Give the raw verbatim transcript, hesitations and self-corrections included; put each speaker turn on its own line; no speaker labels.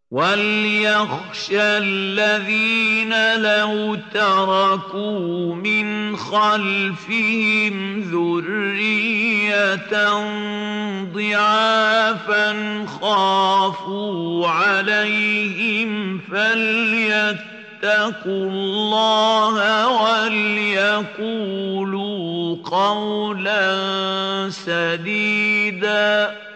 وَلْيَخْشَ الَّذِينَ لَوْ تَرَكُوا مِنْ خَلْفِهِمْ ذُرِّيَّةً ضِعَافًا خَافُوا عَلَيْهِمْ فَلْيَتَّقُوا اللَّهَ وَلْيَقُولُوا قَوْلًا سَدِيدًا